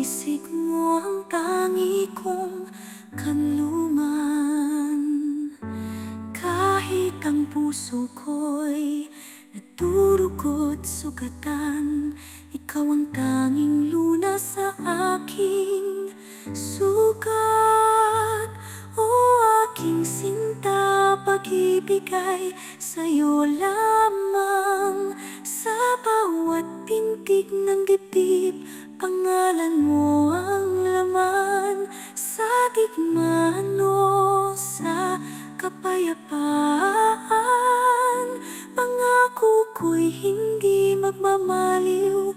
Bisig mo ang tangi kong kanlungan. Kahit ang puso ko'y nagdurugo't sugatan, ikaw ang tanging lunas sa aking sugat. O aking sinta, pag-ibig ay sa'yo lamang. Sa bawat pintig ng dibdib, pangalan mo ang laman. Sa digmaan o sa kapayapaan, pangako ko'y hindi magmamaliw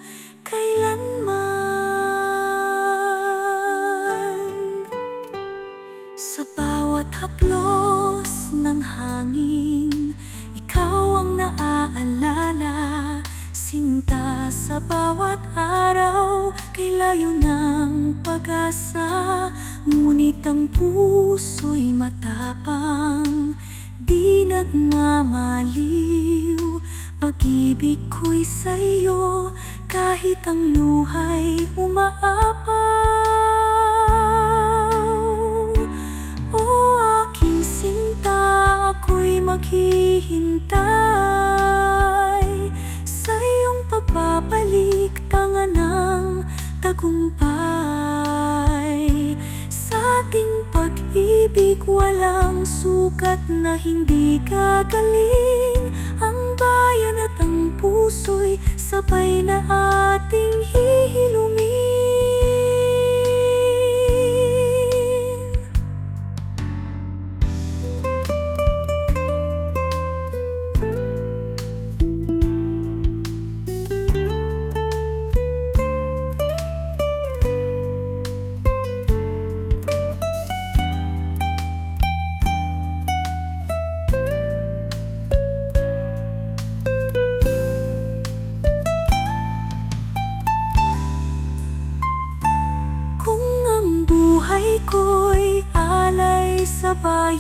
kailanman. Sa bawat haplos ng hangin, ikaw ang naaalala. Sinta, sa bawat araw, kay layo ng pag-asa. Ngunit ang puso'y matapang, di nagmamaliw. Pag-ibig ko'y sa'yo, kahit ang luha'y umaapaw. O aking sinta, ako'y maghihintay sa iyong pagbabalik, tanga ng tagumpay. Sa ating pag-ibig, walang sukat na hindi gagaling. Ang bayan at ang puso'y sabay na ating hihilungin. Buhay ko'y alay sa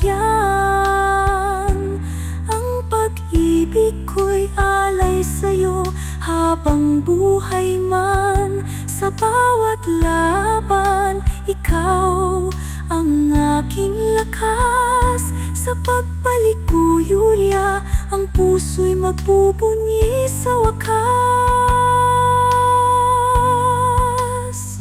bayan, ang pag-ibig ko'y alay sa'yo. Habang buhay man, sa bawat laban, ikaw ang aking lakas. Sa pagbalik ko, Yulia, ang puso'y magbubunyi sa wakas.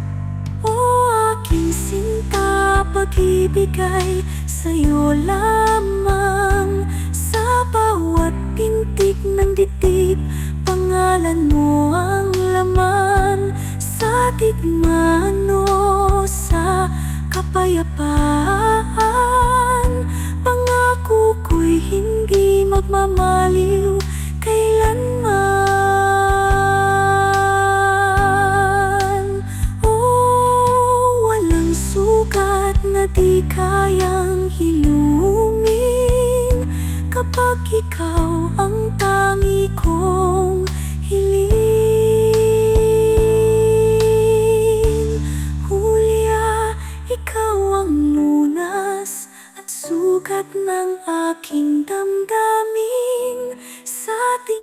Sinta, pag-ibig ay sa'yo lamang. Sa bawat pintig ng dibdib, pangalan mo ang laman. Sa digmaan o sa kapayapaan, pangako ko'y hindi magmamaliw kailanman. Na di kayang hilungin, kapag ikaw ang tangi kong hiling. Julia, ikaw ang lunas at sugat ng aking damdamin.